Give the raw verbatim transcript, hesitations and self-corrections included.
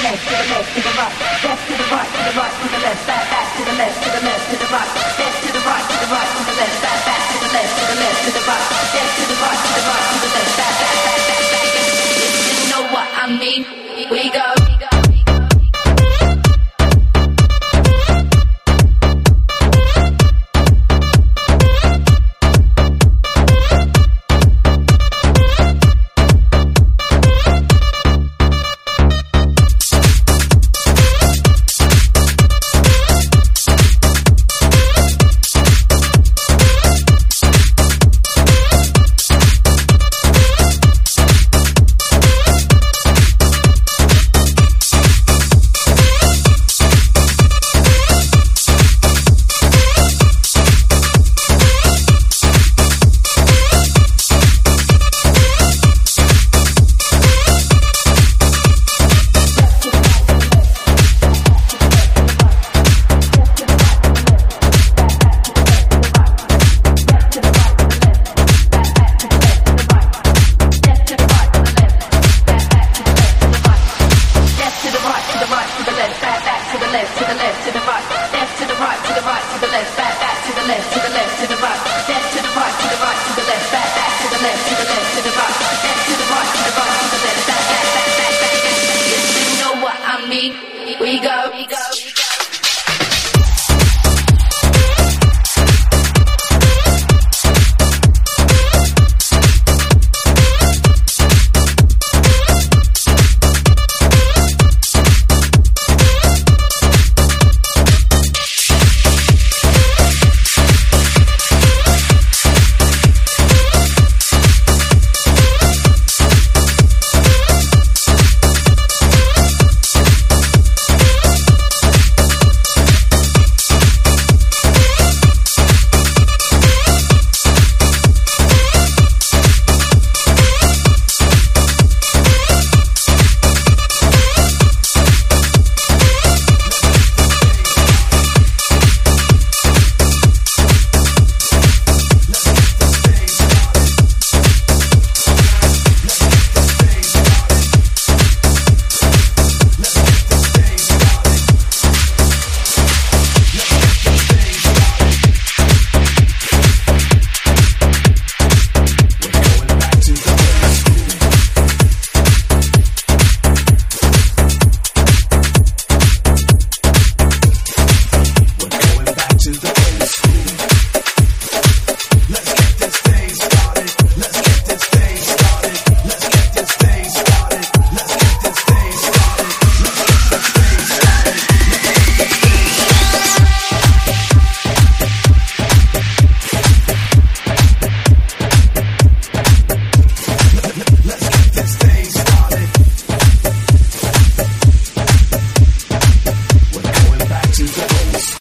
left, to the left, to the right, left to the right, to the right, to the left, back, back to the left, to the left, to the right, left to the right, to the right, to the left, back, back to the left, to the left, to the right, left to the right, to the right, to the left, back, back, back, back, back. You know what I mean? We go.